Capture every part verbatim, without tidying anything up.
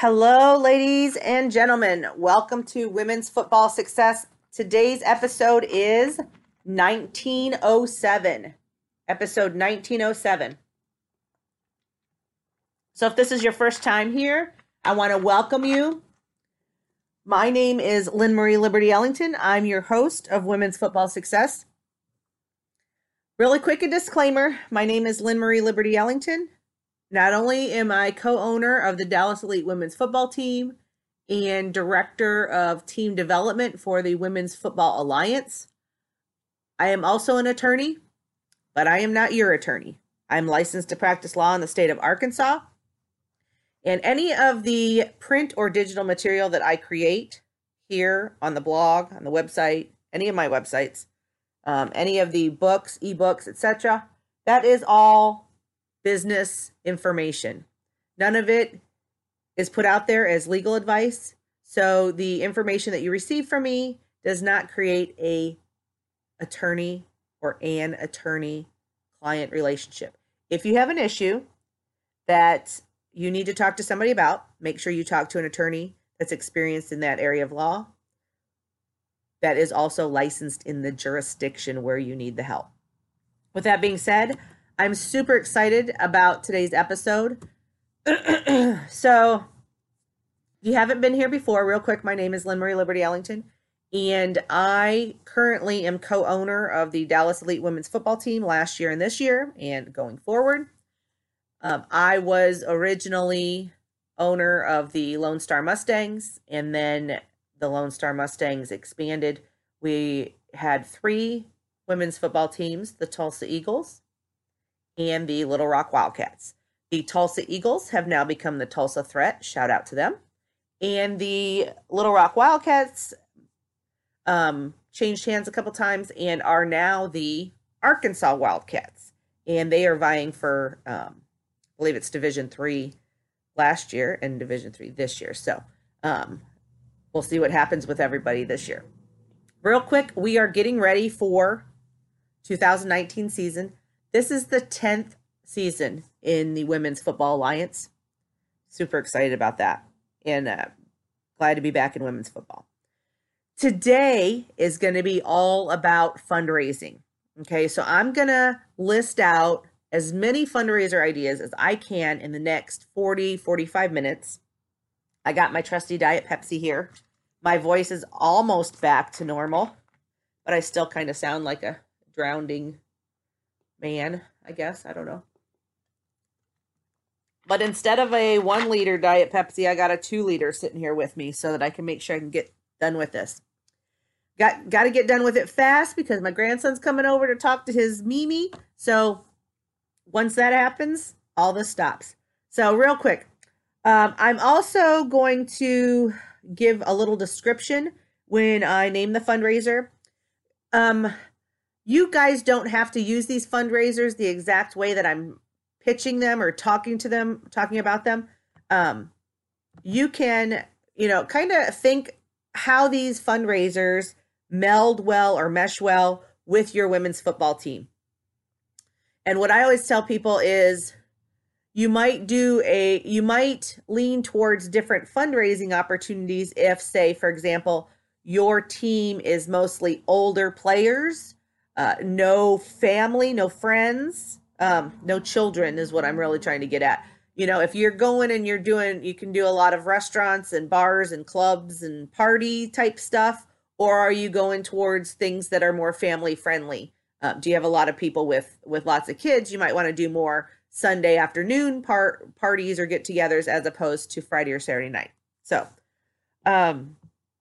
Hello, ladies and gentlemen. Welcome to Women's Football Success. Today's episode is nineteen oh seven. Episode nineteen oh seven. So if this is your first time here, I want to welcome you. My name is Lynn Marie Liberty Ellington. I'm your host of Women's Football Success. Really quick, a disclaimer. My name is Lynn Marie Liberty Ellington. Not only am I co-owner of the Dallas Elite Women's Football Team and director of team development for the Women's Football Alliance, I am also an attorney, but I am not your attorney. I'm licensed to practice law in the state of Arkansas. And any of the print or digital material that I create here on the blog, on the website, any of my websites, um, any of the books, ebooks, et cetera, that is all business information. None of it is put out there as legal advice. So the information that you receive from me does not create a attorney or an attorney client relationship. If you have an issue that you need to talk to somebody about, make sure you talk to an attorney that's experienced in that area of law, that is also licensed in the jurisdiction where you need the help. With that being said, I'm super excited about today's episode. So, if you haven't been here before, real quick, my name is Lynn Marie Liberty Ellington, and I currently am co-owner of the Dallas Elite Women's Football Team last year and this year, and going forward. Um, I was originally owner of the Lone Star Mustangs, and then the Lone Star Mustangs expanded. We had three women's football teams, the Tulsa Eagles and the Little Rock Wildcats. The Tulsa Eagles have now become the Tulsa Threat. Shout out to them. And the Little Rock Wildcats um, changed hands a couple times and are now the Arkansas Wildcats. And they are vying for, um, I believe it's Division three last year and Division three this year. So um, we'll see what happens with everybody this year. Real quick, we are getting ready for two thousand nineteen season. This is the tenth season in the Women's Football Alliance. Super excited about that. And uh, glad to be back in women's football. Today is going to be all about fundraising. Okay, so I'm going to list out as many fundraiser ideas as I can in the next forty, forty-five minutes. I got my trusty Diet Pepsi here. My voice is almost back to normal, but I still kind of sound like a drowning man, I guess. I don't know. But instead of a one liter Diet Pepsi, I got a two liter sitting here with me so that I can make sure I can get done with this. Got got to get done with it fast because my grandson's coming over to talk to his Mimi. So once that happens, all this stops. So real quick, um, I'm also going to give a little description when I name the fundraiser. Um, You guys don't have to use these fundraisers the exact way that I'm pitching them or talking to them, talking about them. Um, you can, you know, kind of think how these fundraisers meld well or mesh well with your women's football team. And what I always tell people is you might do a, you might lean towards different fundraising opportunities if, say, for example, your team is mostly older players. Uh, no family, no friends, um, no children is what I'm really trying to get at. You know, if you're going and you're doing, you can do a lot of restaurants and bars and clubs and party type stuff, or are you going towards things that are more family friendly? Um, do you have a lot of people with, with lots of kids? You might want to do more Sunday afternoon part parties or get-togethers as opposed to Friday or Saturday night. So, um,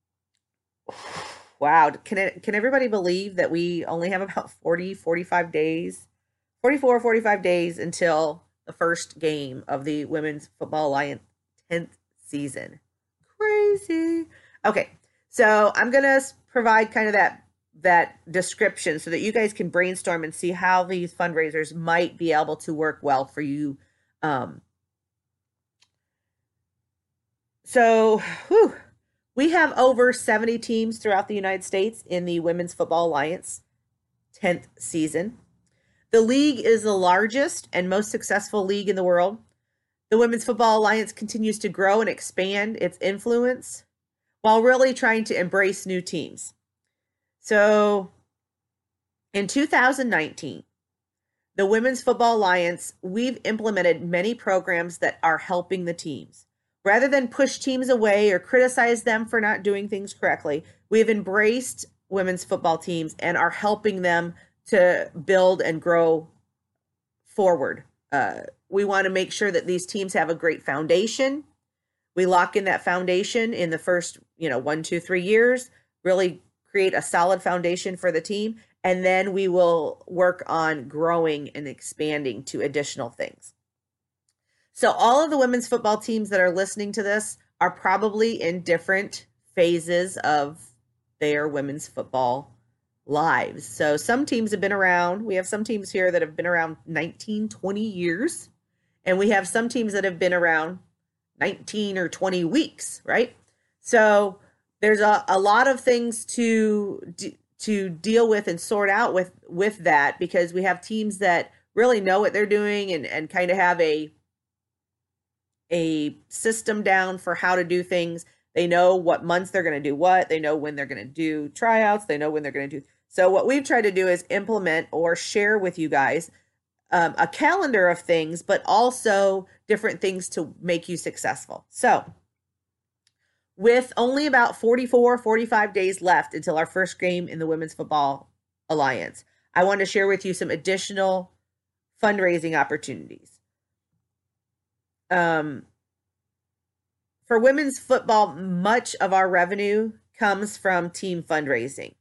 wow. Can it, can everybody believe that we only have about forty, forty-five days, forty-four, forty-five days until the first game of the Women's Football Alliance tenth season? Crazy. Okay. So I'm going to provide kind of that, that description so that you guys can brainstorm and see how these fundraisers might be able to work well for you. Um, so, whew. We have over seventy teams throughout the United States in the Women's Football Alliance tenth season. The league is the largest and most successful league in the world. The Women's Football Alliance continues to grow and expand its influence while really trying to embrace new teams. So in two thousand nineteen, the Women's Football Alliance, we've implemented many programs that are helping the teams. Rather than push teams away or criticize them for not doing things correctly, we have embraced women's football teams and are helping them to build and grow forward. Uh, we want to make sure that these teams have a great foundation. We lock in that foundation in the first, you know, one, two, three years, really create a solid foundation for the team. And then we will work on growing and expanding to additional things. So all of the women's football teams that are listening to this are probably in different phases of their women's football lives. So some teams have been around. We have some teams here that have been around nineteen, twenty years. And we have some teams that have been around nineteen or twenty weeks, right? So there's a, a lot of things to to deal with and sort out with, with that, because we have teams that really know what they're doing and, and kind of have a a system down for how to do things. They know what months they're going to do what. They know when they're going to do tryouts. They know when they're going to do. So what we've tried to do is implement or share with you guys um, a calendar of things, but also different things to make you successful. So with only about forty-four, forty-five days left until our first game in the Women's Football Alliance, I want to share with you some additional fundraising opportunities. Um, for women's football, much of our revenue comes from team fundraising.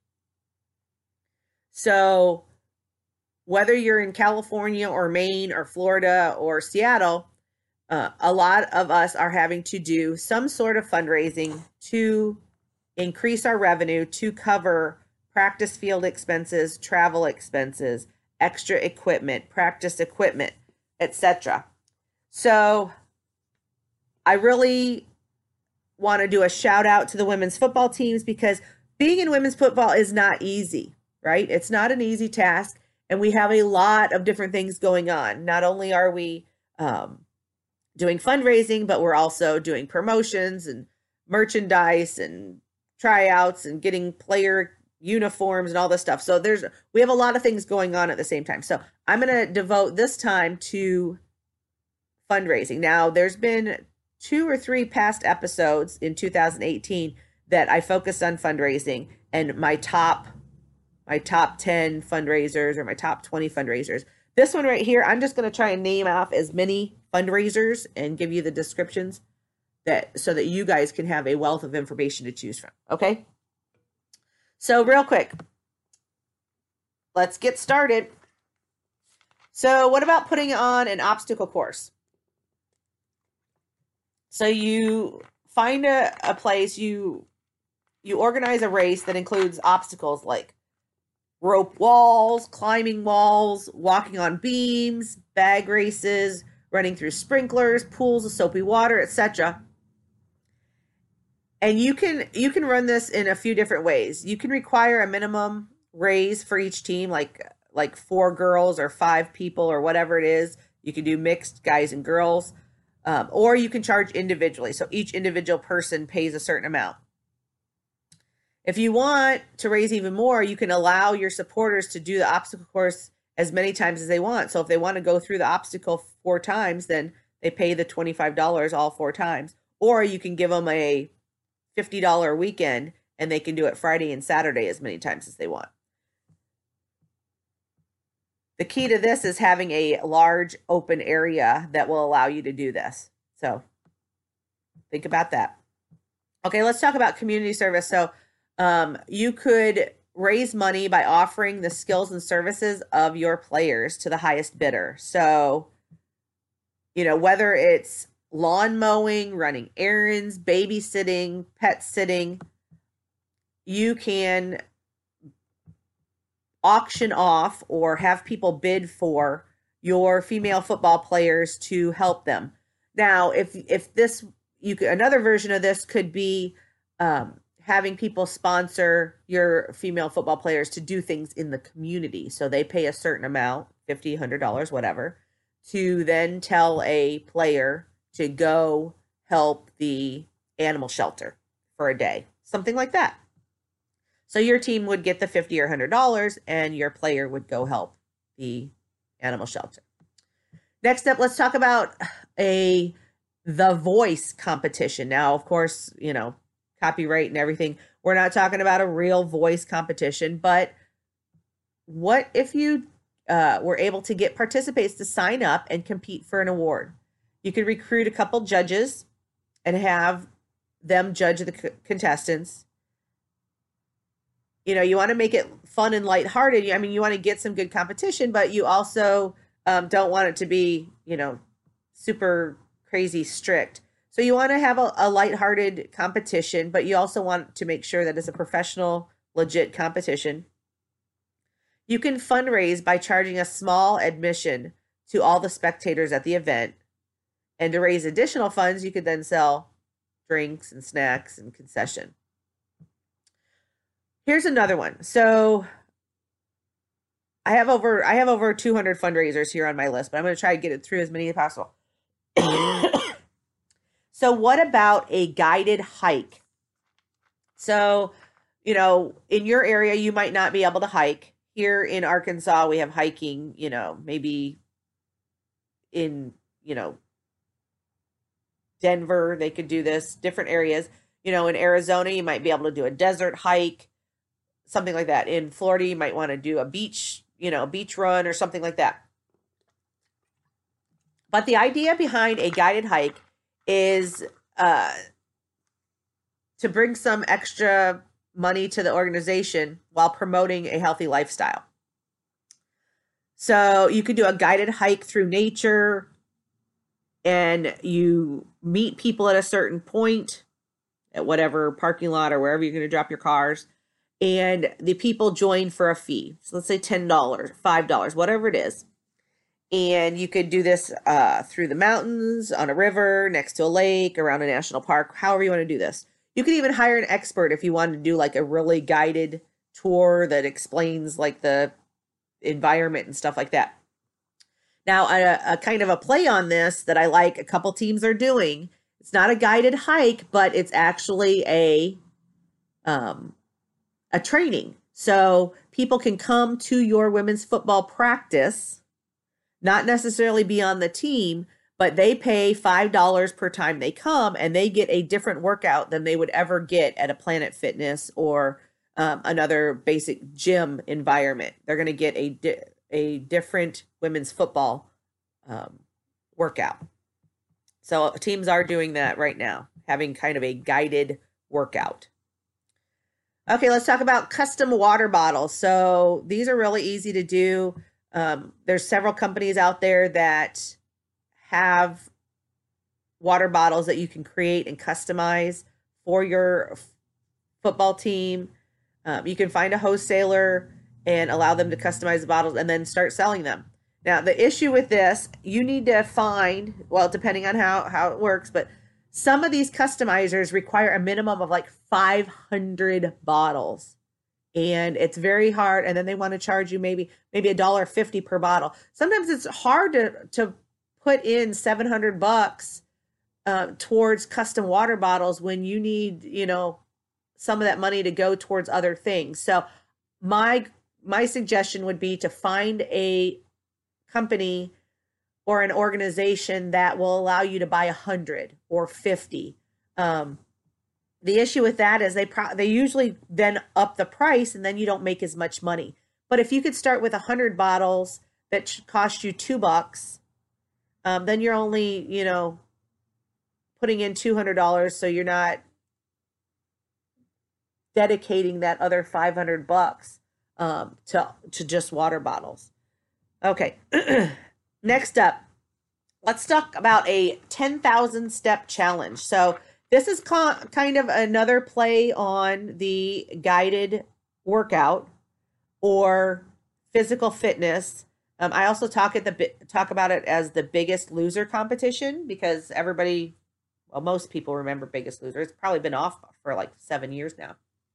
So whether you're in California or Maine or Florida or Seattle, uh, a lot of us are having to do some sort of fundraising to increase our revenue to cover practice field expenses, travel expenses, extra equipment, practice equipment, et cetera. So I really want to do a shout out to the women's football teams, because being in women's football is not easy, right? It's not an easy task. And we have a lot of different things going on. Not only are we um, doing fundraising, but we're also doing promotions and merchandise and tryouts and getting player uniforms and all this stuff. So there's, we have a lot of things going on at the same time. So I'm going to devote this time to fundraising. Now, there's been two or three past episodes in two thousand eighteen that I focused on fundraising, and my top, my top ten fundraisers or my top twenty fundraisers. This one right here, I'm just going to try and name off as many fundraisers and give you the descriptions that, so that you guys can have a wealth of information to choose from. Okay. So real quick, let's get started. So what about putting on an obstacle course? So you find a, a place, you you organize a race that includes obstacles like rope walls, climbing walls, walking on beams, bag races, running through sprinklers, pools of soapy water, et cetera. And you can you can run this in a few different ways. You can require a minimum raise for each team, like like four girls or five people or whatever it is. You can do mixed guys and girls. Um, or you can charge individually. So each individual person pays a certain amount. If you want to raise even more, you can allow your supporters to do the obstacle course as many times as they want. So if they want to go through the obstacle four times, then they pay the twenty-five dollars all four times. Or you can give them a fifty dollars weekend and they can do it Friday and Saturday as many times as they want. The key to this is having a large open area that will allow you to do this. So think about that. Okay, let's talk about community service. So um, you could raise money by offering the skills and services of your players to the highest bidder. So, you know, whether it's lawn mowing, running errands, babysitting, pet sitting, you can auction off or have people bid for your female football players to help them. Now, if if this, you could, another version of this could be um, having people sponsor your female football players to do things in the community. So they pay a certain amount, fifty dollars, one hundred dollars, whatever, to then tell a player to go help the animal shelter for a day, something like that. So your team would get the fifty or one hundred dollars and your player would go help the animal shelter. Next up, let's talk about a The Voice competition. Now, of course, you know, copyright and everything. We're not talking about a real voice competition, but what if you uh, were able to get participants to sign up and compete for an award? You could recruit a couple judges and have them judge the c- contestants. You know, you want to make it fun and lighthearted. I mean, you want to get some good competition, but you also um, don't want it to be, you know, super crazy strict. So you want to have a, a lighthearted competition, but you also want to make sure that it's a professional, legit competition. You can fundraise by charging a small admission to all the spectators at the event. And to raise additional funds, you could then sell drinks and snacks and concession. Here's another one. So I have over I have over two hundred fundraisers here on my list, but I'm going to try to get it through as many as possible. So what about a guided hike? So, you know, in your area, you might not be able to hike. Here in Arkansas, we have hiking, you know, maybe in, you know, Denver, they could do this, different areas. You know, in Arizona, you might be able to do a desert hike, something like that. In Florida, you might want to do a beach, you know, beach run or something like that. But the idea behind a guided hike is uh, to bring some extra money to the organization while promoting a healthy lifestyle. So you could do a guided hike through nature, and you meet people at a certain point at whatever parking lot or wherever you're going to drop your cars, and the people join for a fee. So let's say ten dollars, five dollars, whatever it is. And you could do this uh, through the mountains, on a river, next to a lake, around a national park, however you want to do this. You could even hire an expert if you wanted to do like a really guided tour that explains like the environment and stuff like that. Now, a, a kind of a play on this that I like a couple teams are doing, it's not a guided hike, but it's actually a um, a training. So people can come to your women's football practice, not necessarily be on the team, but they pay five dollars per time they come, and they get a different workout than they would ever get at a Planet Fitness or um, another basic gym environment. They're going to get a, di- a different women's football um, workout. So teams are doing that right now, having kind of a guided workout. Okay, let's talk about custom water bottles. So these are really easy to do. Um, there's several companies out there that have water bottles that you can create and customize for your f- football team. Um, you can find a wholesaler and allow them to customize the bottles and then start selling them. Now, the issue with this, you need to find, well, depending on how, how it works, but some of these customizers require a minimum of like five hundred bottles. And it's very hard. And then they want to charge you maybe maybe a dollar fifty per bottle. Sometimes it's hard to to put in seven hundred bucks uh, towards custom water bottles when you need, you know, some of that money to go towards other things. So my my suggestion would be to find a company or an organization that will allow you to buy a hundred or fifty. Um, The issue with that is they pro- they usually then up the price, and then you don't make as much money. But if you could start with a hundred bottles that cost you two bucks, um, then you're only, you know, putting in two hundred dollars, so you're not dedicating that other five hundred bucks um, to to just water bottles. Okay, next up, let's talk about a ten thousand step challenge. So this is kind of another play on the guided workout or physical fitness. Um, I also talk at the talk about it as the Biggest Loser competition because everybody, well, most people remember Biggest Loser. It's probably been off for like seven years now.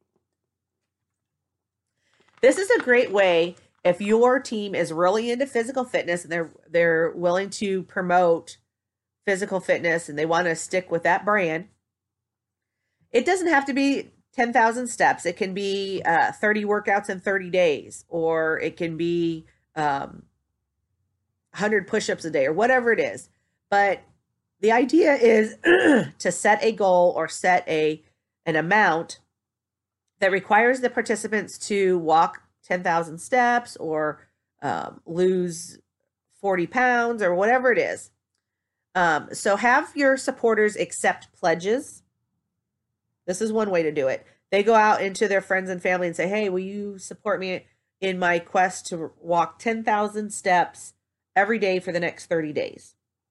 This is a great way if your team is really into physical fitness and they're they're willing to promote physical fitness and they want to stick with that brand, it doesn't have to be ten thousand steps. It can be uh, thirty workouts in thirty days, or it can be um, one hundred push-ups a day, or whatever it is. But the idea is to set a goal or set a an amount that requires the participants to walk ten thousand steps or um, lose forty pounds or whatever it is. Um, so have your supporters accept pledges. This is one way to do it. They go out into their friends and family and say, hey, will you support me in my quest to walk ten thousand steps every day for the next thirty days?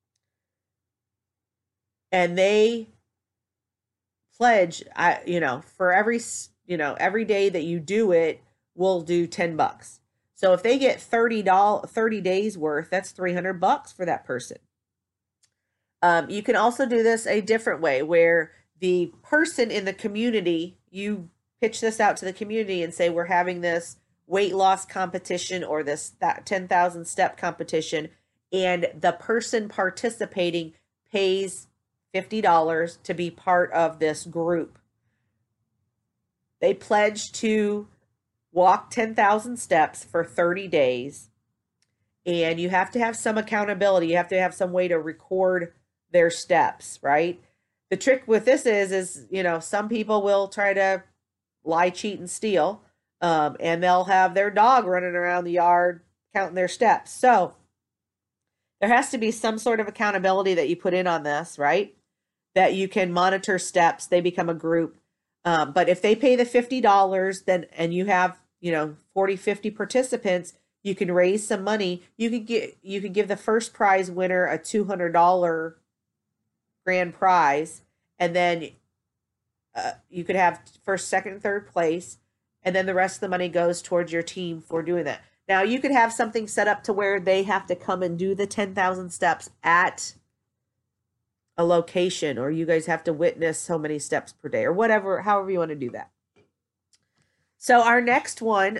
And they pledge, I, you know, for every, you know, every day that you do it, we'll do ten bucks. So if they get thirty dollars, thirty days worth, that's three hundred bucks for that person. Um, you can also do this a different way where the person in the community, you pitch this out to the community and say, we're having this weight loss competition or this that ten thousand step competition, and the person participating pays fifty dollars to be part of this group. They pledge to walk ten thousand steps for thirty days, and you have to have some accountability. You have to have some way to record their steps, right? The trick with this is, is, you know, some people will try to lie, cheat, and steal, um, and they'll have their dog running around the yard counting their steps. So there has to be some sort of accountability that you put in on this, right? That you can monitor steps. They become a group. Um, but if they pay the fifty dollars, then, and you have, you know, forty, fifty participants, you can raise some money. You could get, you could give the first prize winner a two hundred dollars grand prize, and then uh, you could have first, second, third place, and then the rest of the money goes towards your team for doing that. Now, you could have something set up to where they have to come and do the ten thousand steps at a location, or you guys have to witness so many steps per day, or whatever, however you want to do that. So our next one,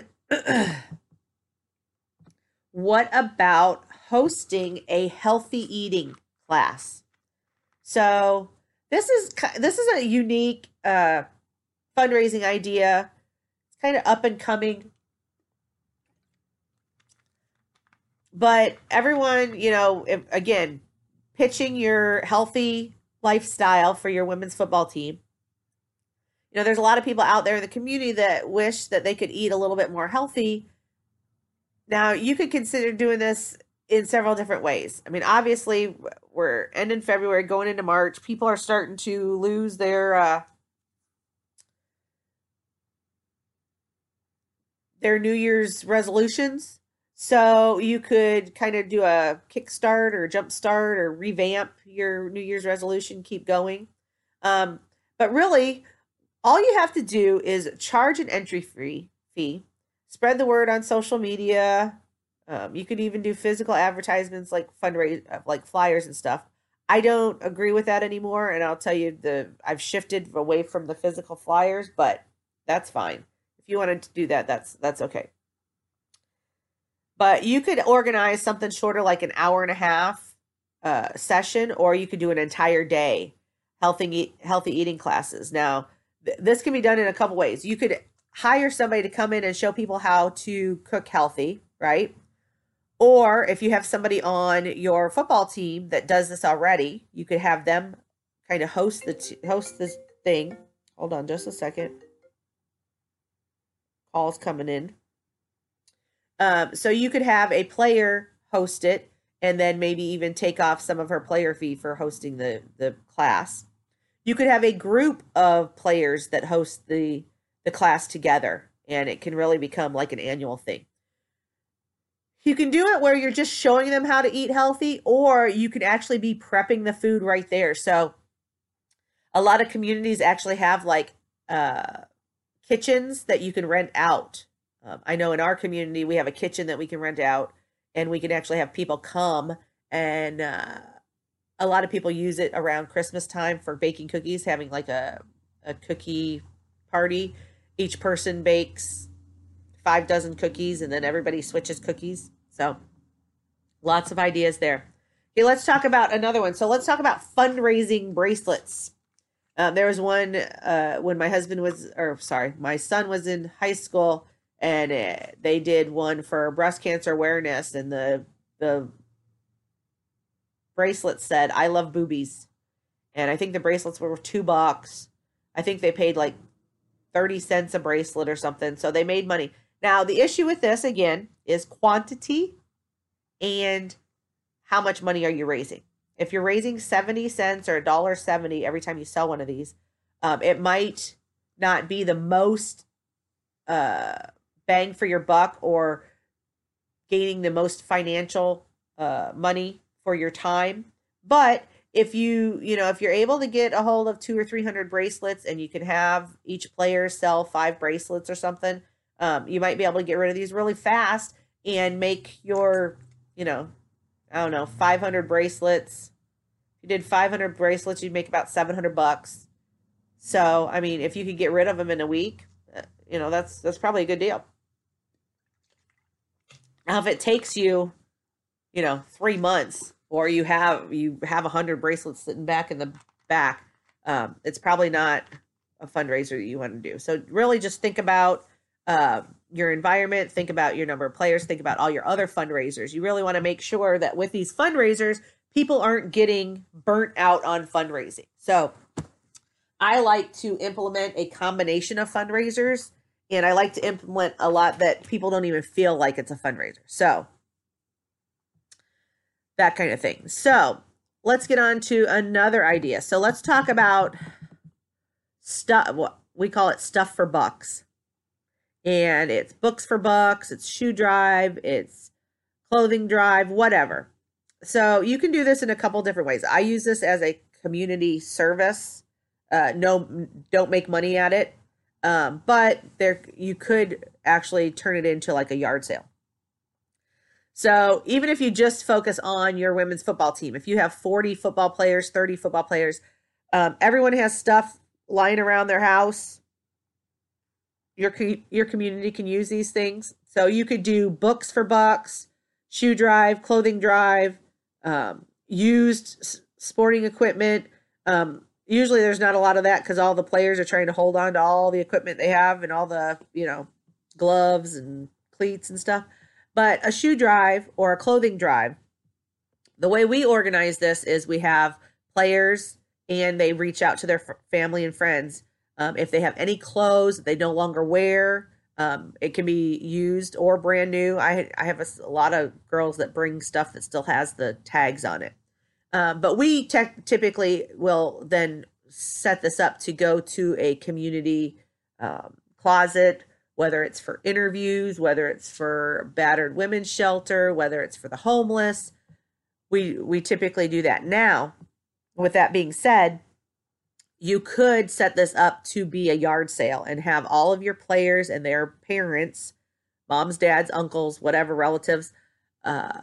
what about hosting a healthy eating class? So this is this is a unique uh, fundraising idea. It's kind of up and coming, but everyone, you know, if, again, pitching your healthy lifestyle for your women's football team. You know, there's a lot of people out there in the community that wish that they could eat a little bit more healthy. Now, you could consider doing this in several different ways. I mean, obviously, we're ending February, going into March. People are starting to lose their uh, their New Year's resolutions. So you could kind of do a kickstart or jumpstart or revamp your New Year's resolution, keep going. Um, but really, all you have to do is charge an entry fee, fee, spread the word on social media. Um, you could even do physical advertisements like fundraise, like flyers and stuff. I don't agree with that anymore, and I'll tell you, the I've shifted away from the physical flyers, but that's fine. If you wanted to do that, that's that's okay. But you could organize something shorter, like an hour and a half uh, session, or you could do an entire day healthy healthy eating classes. Now, th- this can be done in a couple ways. You could hire somebody to come in and show people how to cook healthy, right? Or if you have somebody on your football team that does this already, you could have them kind of host the t- host this thing. Hold on just a second. Call's coming in. Um, so you could have a player host it, and then maybe even take off some of her player fee for hosting the, the class. You could have a group of players that host the, the class together, and it can really become like an annual thing. You can do it where you're just showing them how to eat healthy, or you can actually be prepping the food right there. So a lot of communities actually have like uh, kitchens that you can rent out. Um, I know in our community, we have a kitchen that we can rent out, and we can actually have people come, and uh, a lot of people use it around Christmas time for baking cookies, having like a, a cookie party. Each person bakes five dozen cookies, and then everybody switches cookies. So lots of ideas there. Okay, let's talk about another one. So let's talk about fundraising bracelets. Um, there was one uh, when my husband was, or sorry, my son was in high school, and uh, they did one for breast cancer awareness, and the the bracelet said "I love boobies," and I think the bracelets were two bucks. I think they paid like thirty cents a bracelet or something, so they made money. Now the issue with this again is quantity and how much money are you raising. If you're raising seventy cents or a dollar seventy every time you sell one of these, um, it might not be the most uh, bang for your buck or gaining the most financial uh, money for your time. But if you, you know, if you're able to get a hold of two or three hundred bracelets, and you can have each player sell five bracelets or something, um, you might be able to get rid of these really fast and make your, you know, I don't know, five hundred bracelets. If you did five hundred bracelets, you'd make about seven hundred bucks. So, I mean, if you could get rid of them in a week, uh, you know, that's, that's probably a good deal. Now, if it takes you, you know, three months, or you have, you have a hundred bracelets sitting back in the back, um, it's probably not a fundraiser that you want to do. So really just think about, uh, your environment, think about your number of players, think about all your other fundraisers. You really want to make sure that with these fundraisers, people aren't getting burnt out on fundraising. So I like to implement a combination of fundraisers, and I like to implement a lot that people don't even feel like it's a fundraiser. So that kind of thing. So let's get on to another idea. So let's talk about stuff. What we call it, stuff for bucks. And it's books for bucks, it's shoe drive, it's clothing drive, whatever. So you can do this in a couple different ways. I use this as a community service. Uh, no, don't make money at it. Um, but there, you could actually turn it into like a yard sale. So even if you just focus on your women's football team, if you have forty football players, thirty football players, um, everyone has stuff lying around their house. Your your community can use these things. So you could do books for bucks, shoe drive, clothing drive, um, used sporting equipment. Um, usually there's not a lot of that because all the players are trying to hold on to all the equipment they have and all the, you know, gloves and cleats and stuff. But a shoe drive or a clothing drive, the way we organize this is we have players and they reach out to their f- family and friends. Um, if they have any clothes that they no longer wear, um, it can be used or brand new. I I have a, a lot of girls that bring stuff that still has the tags on it. Um, but we te- typically will then set this up to go to a community um, closet, whether it's for interviews, whether it's for battered women's shelter, whether it's for the homeless. We we typically do that. Now, with that being said, you could set this up to be a yard sale and have all of your players and their parents, moms, dads, uncles, whatever relatives, uh,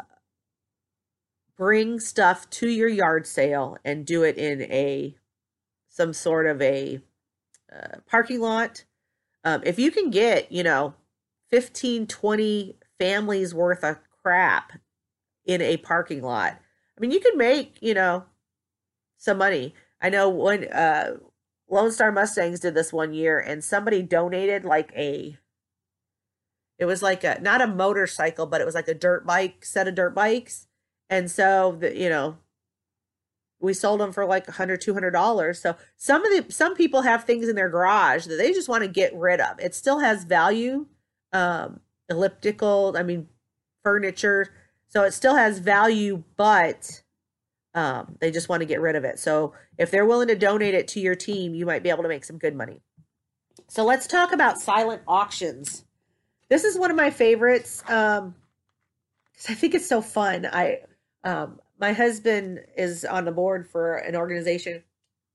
bring stuff to your yard sale and do it in a some sort of a uh, parking lot. Um, if you can get, you know, fifteen, twenty families worth of crap in a parking lot, I mean, you could make, you know, some money. I know when uh, Lone Star Mustangs did this one year, and somebody donated like a, it was like a, not a motorcycle, but it was like a dirt bike, set of dirt bikes. And so, the, you know, we sold them for like a hundred, two hundred dollars. So some of the, some people have things in their garage that they just want to get rid of. It still has value, um, elliptical, I mean, furniture. So it still has value, but Um, they just want to get rid of it. So if they're willing to donate it to your team, you might be able to make some good money. So let's talk about silent auctions. This is one of my favorites um, because I think it's so fun. I um, my husband is on the board for an organization,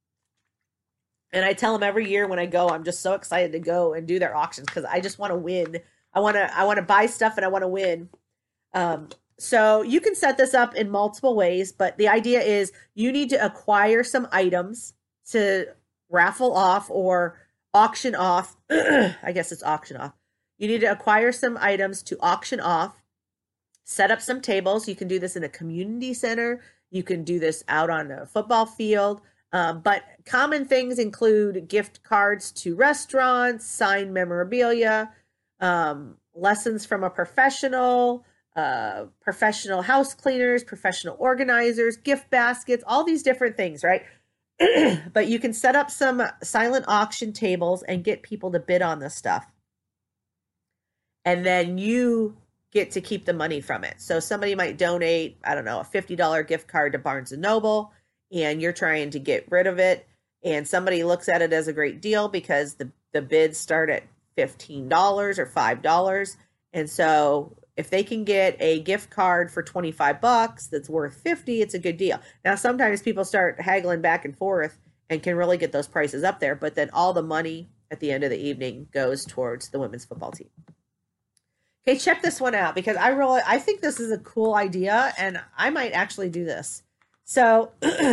and I tell him every year when I go, I'm just so excited to go and do their auctions because I just want to win. I want to I want to buy stuff and I want to win. Um, So you can set this up in multiple ways, but the idea is you need to acquire some items to raffle off or auction off. I guess it's auction off. You need to acquire some items to auction off, set up some tables. You can do this in a community center. You can do this out on a football field. Um, but common things include gift cards to restaurants, signed memorabilia, um, lessons from a professional, uh, professional house cleaners, professional organizers, gift baskets, all these different things, right? But you can set up some silent auction tables and get people to bid on this stuff. And then you get to keep the money from it. So somebody might donate, I don't know, a fifty dollars gift card to Barnes and Noble, and you're trying to get rid of it. And somebody looks at it as a great deal because the, the bids start at fifteen dollars or five dollars. And so if they can get a gift card for twenty-five bucks that's worth fifty, it's a good deal. Now, sometimes people start haggling back and forth and can really get those prices up there, but then all the money at the end of the evening goes towards the women's football team. Okay, check this one out because I really, I think this is a cool idea and I might actually do this. So,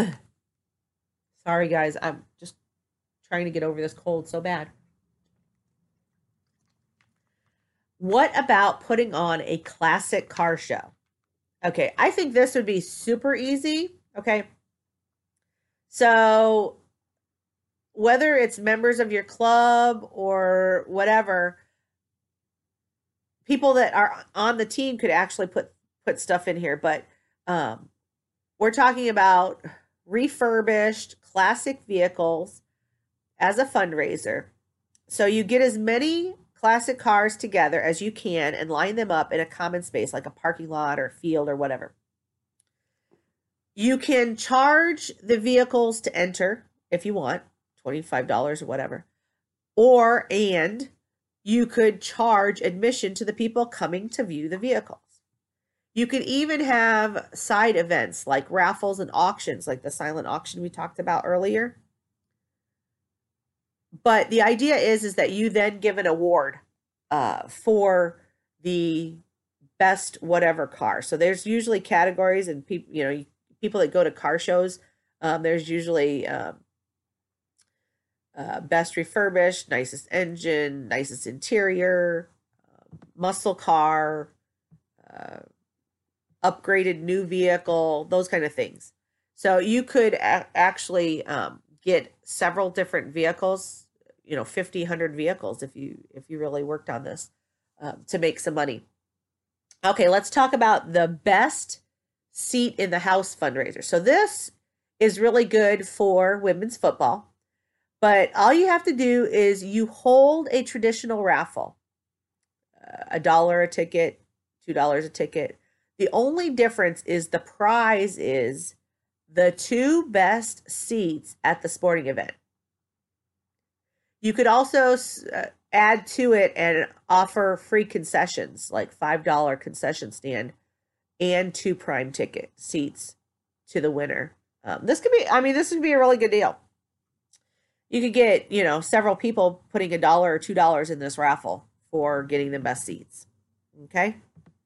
sorry guys, I'm just trying to get over this cold so bad. What about putting on a classic car show? Okay, I think this would be super easy. Okay, so whether it's members of your club or whatever, people that are on the team could actually put put stuff in here, but um, we're talking about refurbished classic vehicles as a fundraiser. So you get as many classic cars together as you can and line them up in a common space like a parking lot or field or whatever. You can charge the vehicles to enter if you want, twenty-five dollars or whatever. Or, and you could charge admission to the people coming to view the vehicles. You could even have side events like raffles and auctions, like the silent auction we talked about earlier. But the idea is, is that you then give an award uh, for the best whatever car. So there's usually categories, and people, you know, people that go to car shows, um, there's usually um, uh, best refurbished, nicest engine, nicest interior, uh, muscle car, uh, upgraded new vehicle, those kind of things. So you could a- actually um, get several different vehicles, you know, fifty, one hundred vehicles if you if you really worked on this um, to make some money. Okay, let's talk about the best seat in the house fundraiser. So this is really good for women's football, but all you have to do is you hold a traditional raffle, uh, a dollar a ticket, two dollars a ticket. The only difference is the prize is the two best seats at the sporting event. You could also uh, add to it and offer free concessions, like five dollars concession stand and two prime ticket seats to the winner. Um, this could be, I mean, this would be a really good deal. You could get, you know, several people putting a dollar or two dollars in this raffle for getting the best seats. Okay.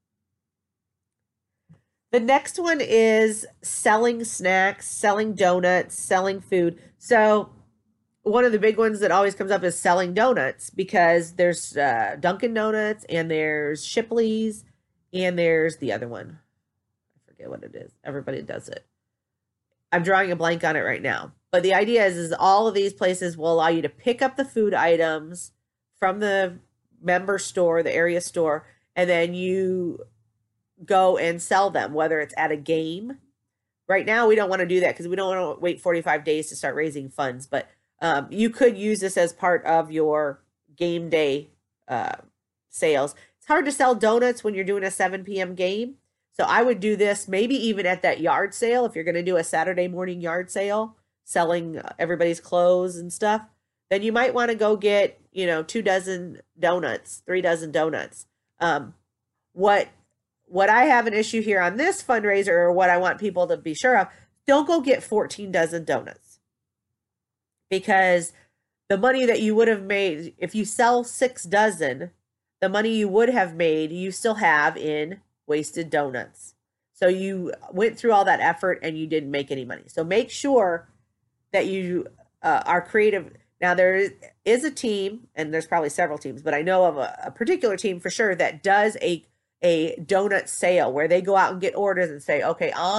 The next one is selling snacks, selling donuts, selling food. So one of the big ones that always comes up is selling donuts, because there's uh, Dunkin' Donuts and there's Shipley's and there's the other one. I forget what it is. Everybody does it. I'm drawing a blank on it right now. But the idea is, is all of these places will allow you to pick up the food items from the member store, the area store, and then you go and sell them, whether it's at a game. Right now, we don't want to do that because we don't want to wait forty-five days to start raising funds. But um, you could use this as part of your game day uh, sales. It's hard to sell donuts when you're doing a seven p.m. game. So I would do this maybe even at that yard sale. If you're going to do a Saturday morning yard sale, selling everybody's clothes and stuff, then you might want to go get, you know, two dozen donuts, three dozen donuts. Um, what What I have an issue here on this fundraiser, or what I want people to be sure of, don't go get fourteen dozen donuts. Because the money that you would have made, if you sell six dozen, the money you would have made, you still have in wasted donuts. So you went through all that effort and you didn't make any money. So make sure that you uh, are creative. Now, there is a team, and there's probably several teams, but I know of a, a particular team for sure that does a a donut sale where they go out and get orders and say, okay, on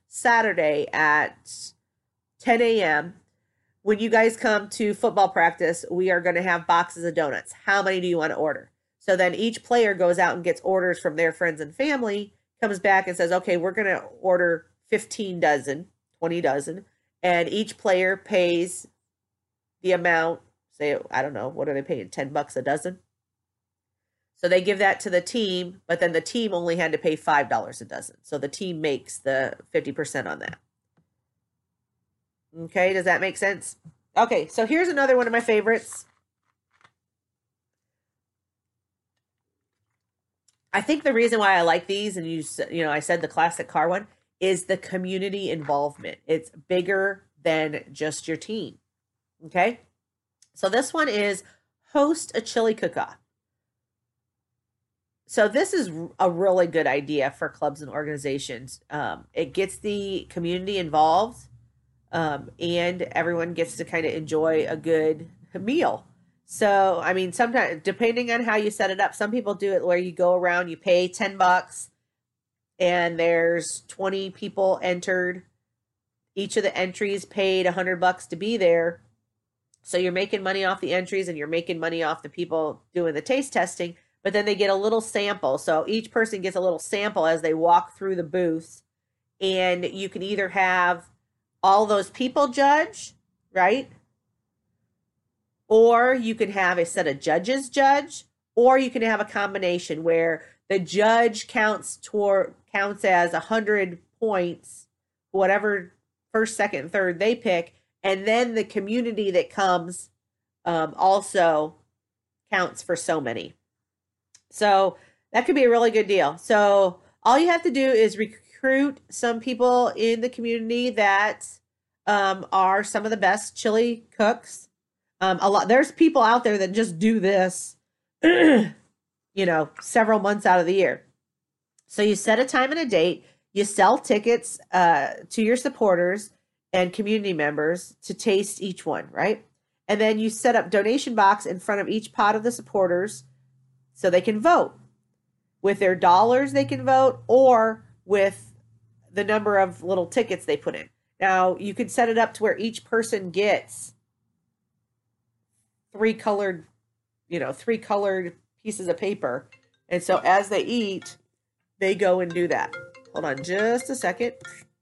Saturday at ten a.m. When you guys come to football practice, we are going to have boxes of donuts. How many do you want to order? So then each player goes out and gets orders from their friends and family, comes back and says, okay, we're going to order fifteen dozen, twenty dozen, and each player pays the amount, say, I don't know, what are they paying, ten bucks a dozen? So they give that to the team, but then the team only had to pay five dollars a dozen. So the team makes the fifty percent on that. Okay, does that make sense? Okay, so here's another one of my favorites. I think the reason why I like these, and you you know, I said the classic car one, is the community involvement. It's bigger than just your team. Okay, so this one is host a chili cook-off. So this is a really good idea for clubs and organizations. Um, it gets the community involved, um, and everyone gets to kind of enjoy a good meal. So, I mean, sometimes, depending on how you set it up, some people do it where you go around, you pay ten bucks, and there's twenty people entered. Each of the entries paid one hundred bucks to be there. So you're making money off the entries, and you're making money off the people doing the taste testing. But then they get a little sample. So each person gets a little sample as they walk through the booths. And you can either have all those people judge, right? Or you can have a set of judges judge, or you can have a combination where the judge counts toward counts as one hundred points, whatever first, second, third they pick, and then the community that comes um, also counts for so many. So that could be a really good deal. So all you have to do is recruit some people in the community that um, are some of the best chili cooks. Um, a lot there's people out there that just do this, you know, several months out of the year. So you set a time and a date. You sell tickets uh, to your supporters and community members to taste each one, right? And then you set up donation box in front of each pot of the supporters, so they can vote. With their dollars, they can vote, or with the number of little tickets they put in. Now, you can set it up to where each person gets three colored, you know, three colored pieces of paper. And so as they eat, they go and do that. Hold on just a second.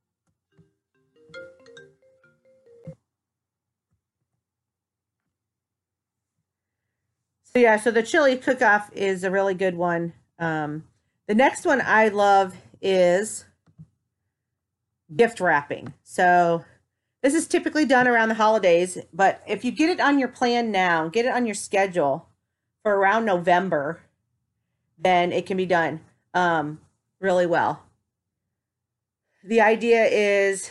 So yeah, so the chili cook-off is a really good one. Um, the next one I love is gift wrapping. So this is typically done around the holidays, but if you get it on your plan now, get it on your schedule for around November, then it can be done um, really well. The idea is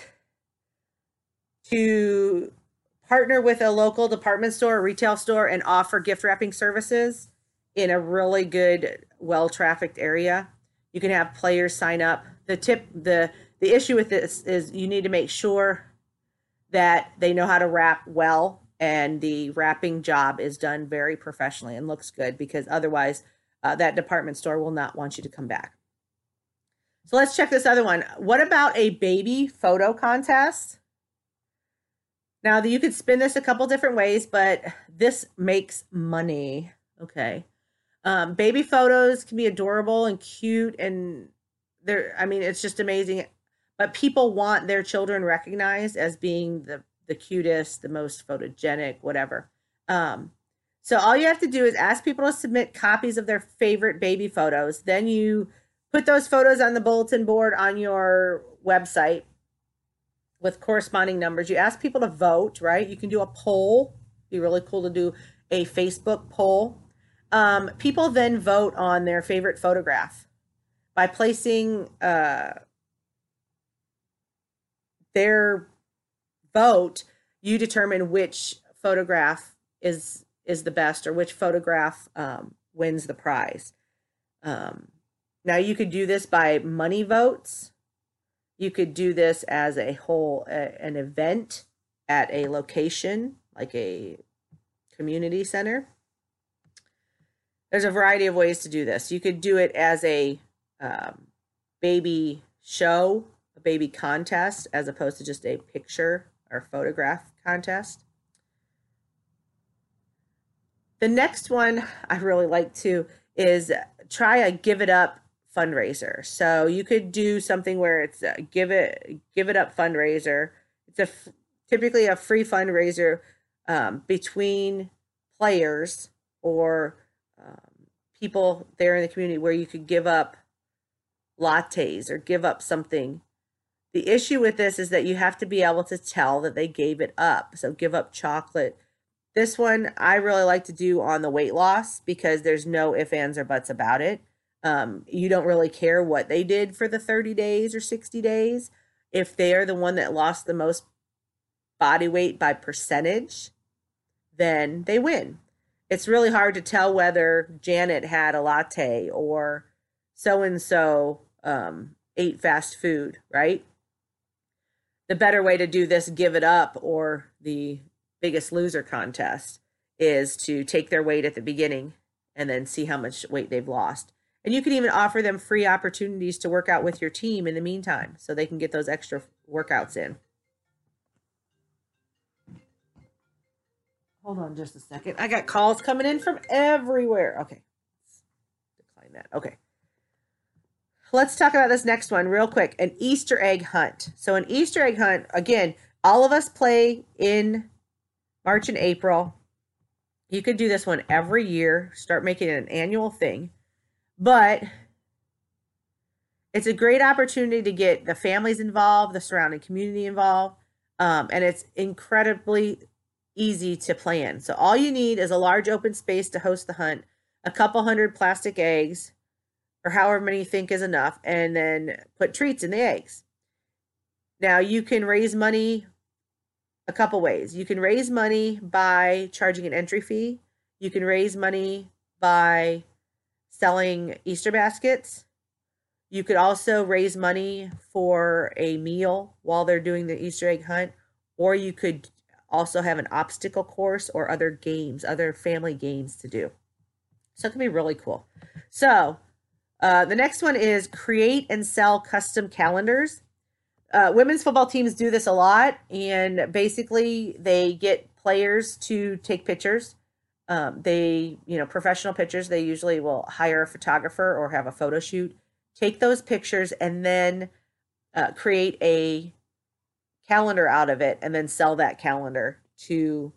to partner with a local department store or retail store and offer gift wrapping services in a really good, well-trafficked area. You can have players sign up. The tip, the the issue with this is you need to make sure that they know how to wrap well, and the wrapping job is done very professionally and looks good, because otherwise uh, that department store will not want you to come back. So let's check this other one. What about a baby photo contest? Now, you could spin this a couple different ways, but this makes money. Okay. Um, baby photos can be adorable and cute, and they're, I mean, it's just amazing. But people want their children recognized as being the, the cutest, the most photogenic, whatever. Um, so all you have to do is ask people to submit copies of their favorite baby photos. Then you put those photos on the bulletin board on your website with corresponding numbers. You ask people to vote, right? You can do a poll. It'd be really cool to do a Facebook poll. Um, people then vote on their favorite photograph by placing uh, their vote. You determine which photograph is is the best, or which photograph um, wins the prize. Um, now you could do this by money votes. You could do this as a whole, uh, an event at a location, like a community center. There's a variety of ways to do this. You could do it as a um, baby show, a baby contest as opposed to just a picture or photograph contest. The next one I really like to is try a Give It Up fundraiser. So you could do something where it's a give it give it up fundraiser. It's a typically a free fundraiser um, between players or um, people there in the community where you could give up lattes or give up something. The issue with this is that you have to be able to tell that they gave it up. So give up chocolate. This one I really like to do on the weight loss because there's no ifs, ands, or buts about it. Um, you don't really care what they did for the thirty days or sixty days. If they are the one that lost the most body weight by percentage, then they win. It's really hard to tell whether Janet had a latte or so-and-so um, ate fast food, right? The better way to do this Give It Up or the Biggest Loser contest is to take their weight at the beginning and then see how much weight they've lost. And you can even offer them free opportunities to work out with your team in the meantime so they can get those extra workouts in. Hold on just a second. I got calls coming in from everywhere. Okay. Decline that. Okay. Let's talk about this next one real quick. An Easter egg hunt. So an Easter egg hunt, again, all of us play in March and April. You could do this one every year. Start making it an annual thing. But it's a great opportunity to get the families involved, the surrounding community involved. Um, and it's incredibly easy to plan. So all you need is a large open space to host the hunt, a couple hundred plastic eggs, or however many you think is enough, and then put treats in the eggs. Now you can raise money a couple ways. You can raise money by charging an entry fee. You can raise money by selling Easter baskets. You could also raise money for a meal while they're doing the Easter egg hunt, or you could also have an obstacle course or other games, other family games to do. So it can be really cool. So uh, the next one is create and sell custom calendars. Uh, women's football teams do this a lot, and basically they get players to take pictures. Um, they, you know, professional pictures. They usually will hire a photographer or have a photo shoot, take those pictures, and then uh, create a calendar out of it, and then sell that calendar to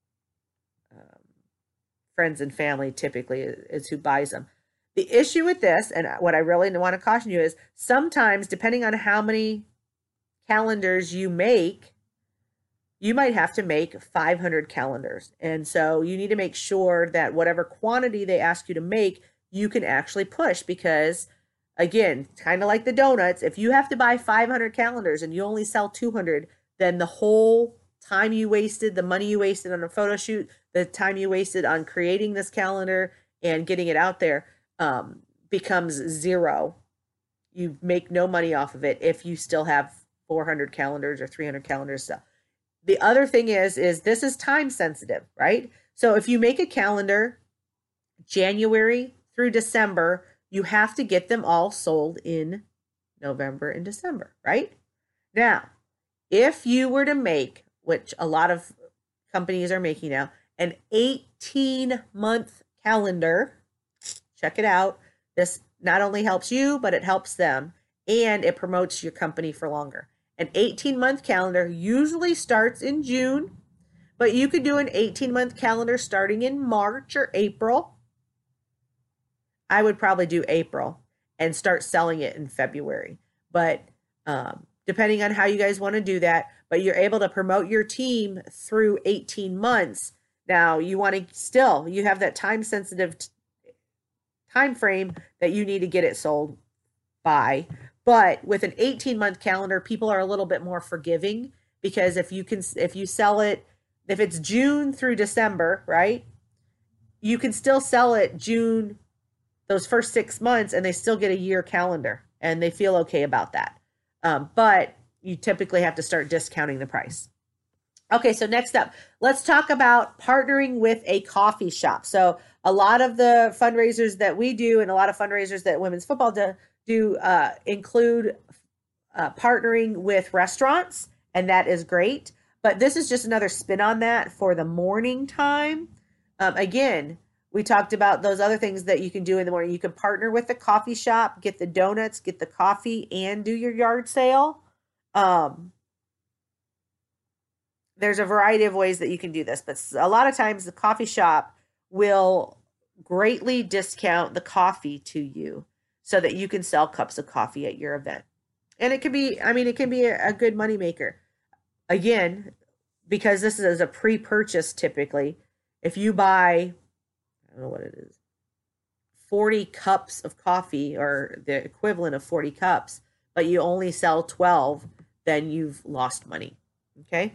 um, friends and family. Typically, is who buys them. The issue with this, and what I really want to caution you is, sometimes depending on how many calendars you make, you might have to make five hundred calendars. And so you need to make sure that whatever quantity they ask you to make, you can actually push, because again, kind of like the donuts, if you have to buy five hundred calendars and you only sell two hundred, then the whole time you wasted, the money you wasted on a photo shoot, the time you wasted on creating this calendar and getting it out there um, becomes zero. You make no money off of it if you still have four hundred calendars or three hundred calendars. So the other thing is, is this is time sensitive, right? So if you make a calendar January through December, you have to get them all sold in November and December, right? Now, if you were to make, which a lot of companies are making now, an eighteen month calendar, check it out. This not only helps you, but it helps them, and it promotes your company for longer. An eighteen month calendar usually starts in June, but you could do an eighteen month calendar starting in March or April. I would probably do April and start selling it in February. But um, depending on how you guys want to do that, but you're able to promote your team through eighteen months. Now you want to still, you have that time sensitive t- time frame that you need to get it sold by. But with an eighteen month calendar, people are a little bit more forgiving, because if you can, if you sell it, if it's June through December, right, you can still sell it June, those first six months, and they still get a year calendar, and they feel okay about that. Um, but you typically have to start discounting the price. Okay, so next up, let's talk about partnering with a coffee shop. So a lot of the fundraisers that we do, and a lot of fundraisers that women's football do, do uh, include uh, partnering with restaurants, and that is great. But this is just another spin on that for the morning time. Um, again, we talked about those other things that you can do in the morning. You can partner with the coffee shop, get the donuts, get the coffee, and do your yard sale. Um, there's a variety of ways that you can do this, but a lot of times the coffee shop will greatly discount the coffee to you so that you can sell cups of coffee at your event. And it can be, I mean, it can be a, a good moneymaker. Again, because this is a pre-purchase typically, if you buy, I don't know what it is, forty cups of coffee or the equivalent of forty cups, but you only sell twelve, then you've lost money. Okay.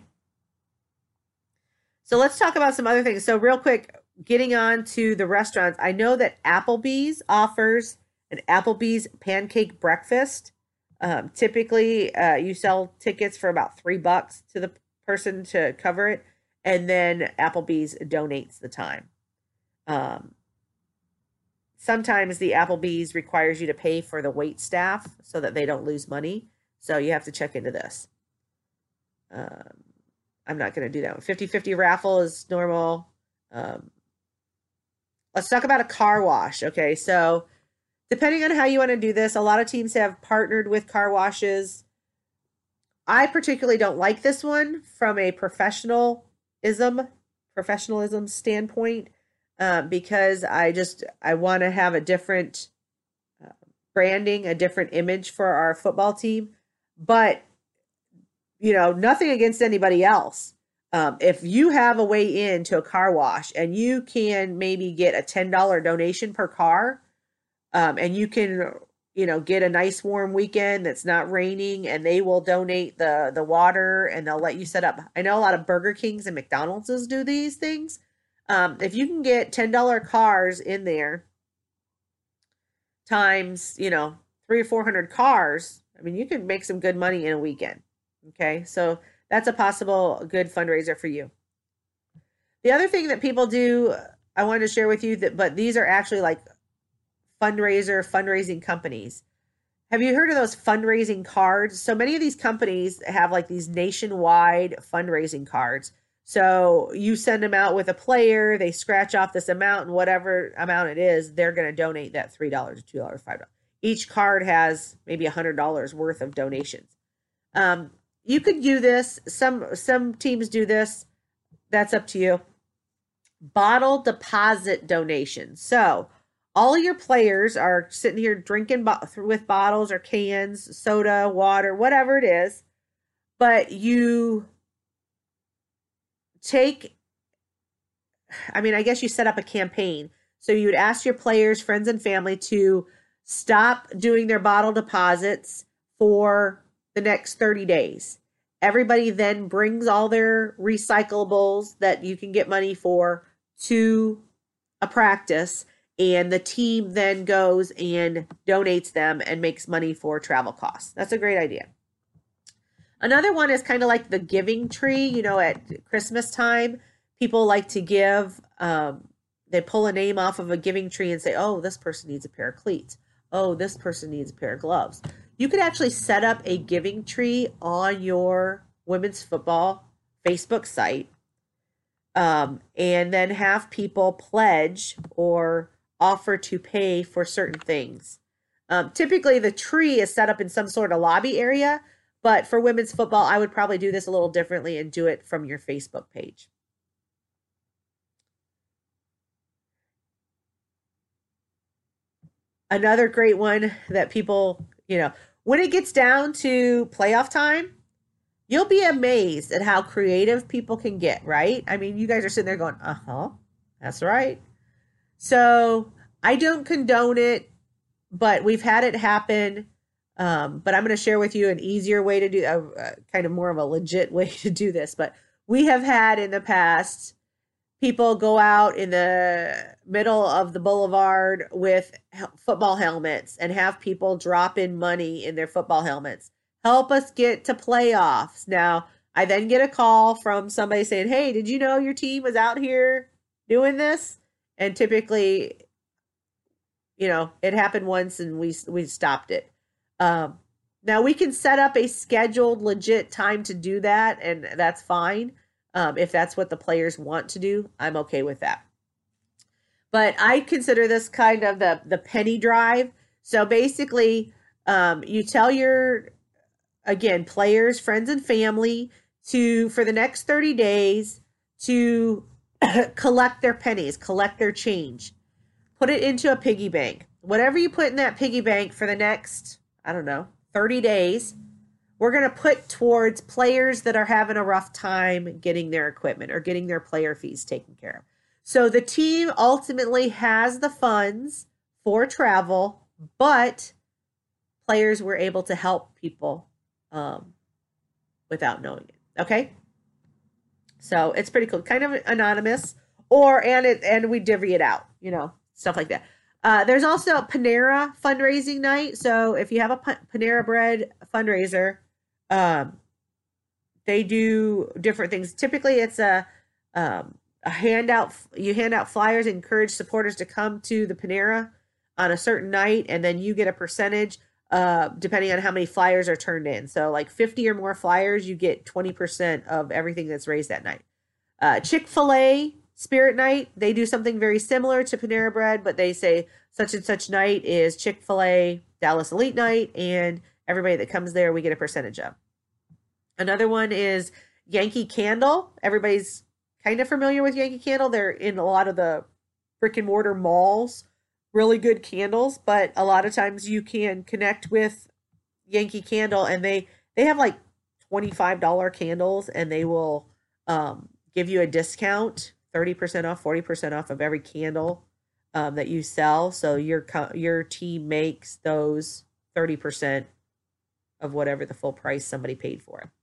So let's talk about some other things. So real quick, getting on to the restaurants, I know that Applebee's offers an Applebee's pancake breakfast. Um, typically, uh, you sell tickets for about three bucks to the person to cover it, and then Applebee's donates the time. Um, sometimes the Applebee's requires you to pay for the wait staff so that they don't lose money. So you have to check into this. Um, I'm not going to do that one. fifty-fifty raffle is normal. Um, let's talk about a car wash. Okay, so depending on how you want to do this, a lot of teams have partnered with car washes. I particularly don't like this one from a professionalism, professionalism standpoint, uh, because I just, I want to have a different uh, branding, a different image for our football team. But you know, nothing against anybody else. Um, if you have a way in to a car wash and you can maybe get a ten dollar donation per car, um, and you can, you know, get a nice warm weekend that's not raining, and they will donate the, the water and they'll let you set up. I know a lot of Burger Kings and McDonald's do these things. Um, if you can get ten dollar cars in there times, you know, three or four hundred cars, I mean, you can make some good money in a weekend. Okay, so that's a possible good fundraiser for you. The other thing that people do, I wanted to share with you that, but these are actually like fundraiser, fundraising companies. Have you heard of those fundraising cards? So many of these companies have like these nationwide fundraising cards. So you send them out with a player, they scratch off this amount, and whatever amount it is, they're going to donate that three dollars, two dollars, five dollars. Each card has maybe one hundred dollars worth of donations. Um, You could do this. Some some teams do this. That's up to you. Bottle deposit donation. So all your players are sitting here drinking bo- with bottles or cans, soda, water, whatever it is. But you take, I mean, I guess you set up a campaign. So you would ask your players, friends, and family to stop doing their bottle deposits for the next thirty days. Everybody then brings all their recyclables that you can get money for to a practice, and the team then goes and donates them and makes money for travel costs. That's a great idea. Another one is kind of like the giving tree. You know, at Christmas time, people like to give, um, they pull a name off of a giving tree and say, oh, this person needs a pair of cleats. Oh, this person needs a pair of gloves. You could actually set up a giving tree on your women's football Facebook site, um, and then have people pledge or offer to pay for certain things. Um, typically, the tree is set up in some sort of lobby area, but for women's football, I would probably do this a little differently and do it from your Facebook page. Another great one that people, you know, when it gets down to playoff time, you'll be amazed at how creative people can get, right? I mean, you guys are sitting there going, uh-huh, that's right. So I don't condone it, but we've had it happen. Um, but I'm going to share with you an easier way to do, a, a kind of more of a legit way to do this. But we have had in the past people go out in the middle of the boulevard with football helmets and have people drop in money in their football helmets. Help us get to playoffs. Now, I then get a call from somebody saying, hey, did you know your team was out here doing this? And typically, you know, it happened once and we we stopped it. Um, Now we can set up a scheduled legit time to do that, and that's fine. Um, if that's what the players want to do, I'm okay with that. But I consider this kind of the, the penny drive. So basically, um, you tell your, again, players, friends, and family to, for the next thirty days, to collect their pennies, collect their change, put it into a piggy bank. Whatever you put in that piggy bank for the next, I don't know, thirty days, we're going to put towards players that are having a rough time getting their equipment or getting their player fees taken care of. So the team ultimately has the funds for travel, but players were able to help people um, without knowing it. Okay? So it's pretty cool. Kind of anonymous, or, and it, and we divvy it out, you know, stuff like that. Uh, there's also Panera fundraising night. So if you have a Panera Bread fundraiser, um, they do different things. Typically it's a, um, a handout. You hand out flyers, encourage supporters to come to the Panera on a certain night, and then you get a percentage uh, depending on how many flyers are turned in. So like fifty or more flyers, you get twenty percent of everything that's raised that night. Uh, Chick-fil-A Spirit Night, they do something very similar to Panera Bread, but they say such and such night is Chick-fil-A Dallas Elite Night, and everybody that comes there, we get a percentage of. Another one is Yankee Candle. Everybody's kind of familiar with Yankee Candle. They're in a lot of the brick and mortar malls. Really good candles, but a lot of times you can connect with Yankee Candle, and they they have like twenty-five dollars candles, and they will um, give you a discount, thirty percent off, forty percent off of every candle um, that you sell. So your your team makes those thirty percent of whatever the full price somebody paid for it.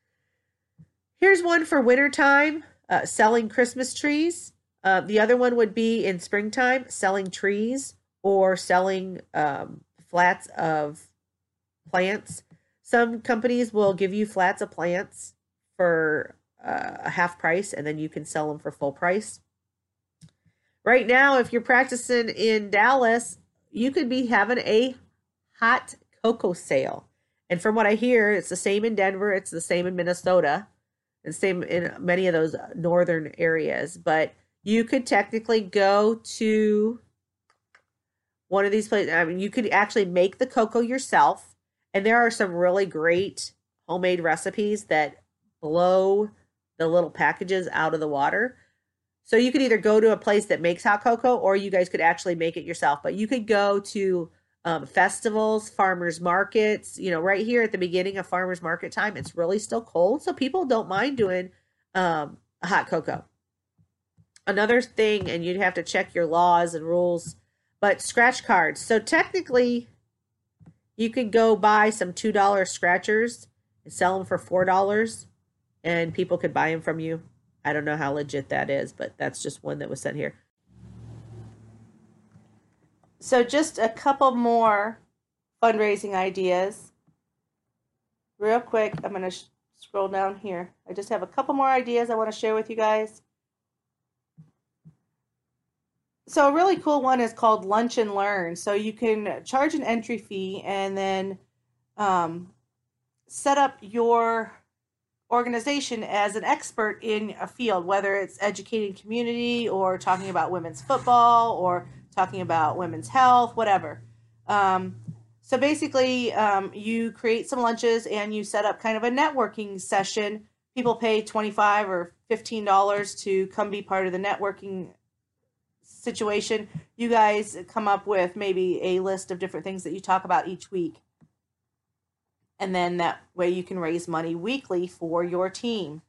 Here's one for wintertime, uh, selling Christmas trees. Uh, the other one would be in springtime, selling trees or selling um, flats of plants. Some companies will give you flats of plants for uh, a half price, and then you can sell them for full price. Right now, if you're practicing in Dallas, you could be having a hot cocoa sale. And from what I hear, it's the same in Denver. It's the same in Minnesota, and same in many of those northern areas. But you could technically go to one of these places. I mean, you could actually make the cocoa yourself. And there are some really great homemade recipes that blow the little packages out of the water. So you could either go to a place that makes hot cocoa, or you guys could actually make it yourself. But you could go to um, festivals, farmers markets. You know, right here at the beginning of farmers market time, it's really still cold. So people don't mind doing um, hot cocoa. Another thing, and you'd have to check your laws and rules, but scratch cards. So technically, you could go buy some two dollar scratchers and sell them for four dollars, and people could buy them from you. I don't know how legit that is, but that's just one that was sent here. So just a couple more fundraising ideas. Real quick, I'm going to sh- scroll down here. I just have a couple more ideas I want to share with you guys. So a really cool one is called Lunch and Learn. So you can charge an entry fee and then um, set up your organization as an expert in a field, whether it's educating community or talking about women's football or talking about women's health, whatever. Um, so basically, um, you create some lunches and you set up kind of a networking session. People pay twenty-five dollars or fifteen dollars to come be part of the networking situation. You guys come up with maybe a list of different things that you talk about each week. And then that way you can raise money weekly for your team.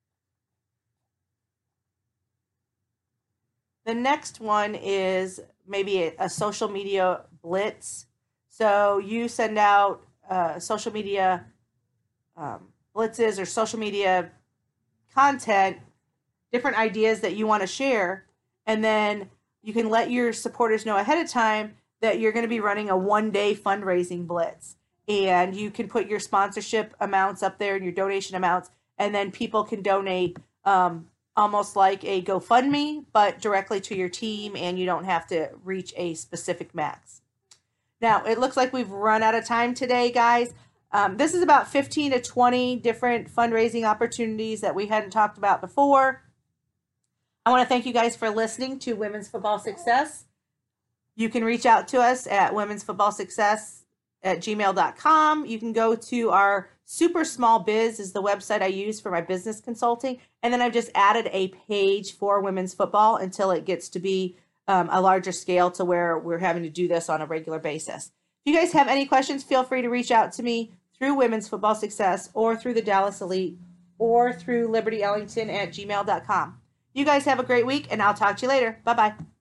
The next one is maybe a, a social media blitz. So you send out uh, social media um, blitzes or social media content, different ideas that you want to share, and then you can let your supporters know ahead of time that you're going to be running a one-day fundraising blitz. And you can put your sponsorship amounts up there and your donation amounts, and then people can donate um, almost like a GoFundMe, but directly to your team, and you don't have to reach a specific max. Now, it looks like we've run out of time today, guys. Um, this is about fifteen to twenty different fundraising opportunities that we hadn't talked about before. I want to thank you guys for listening to Women's Football Success. You can reach out to us at women's football success at gmail dot com. You can go to our Super Small Biz is the website I use for my business consulting. And then I've just added a page for women's football until it gets to be um, a larger scale to where we're having to do this on a regular basis. If you guys have any questions, feel free to reach out to me through Women's Football Success or through the Dallas Elite or through liberty ellington at gmail dot com. You guys have a great week, and I'll talk to you later. Bye-bye.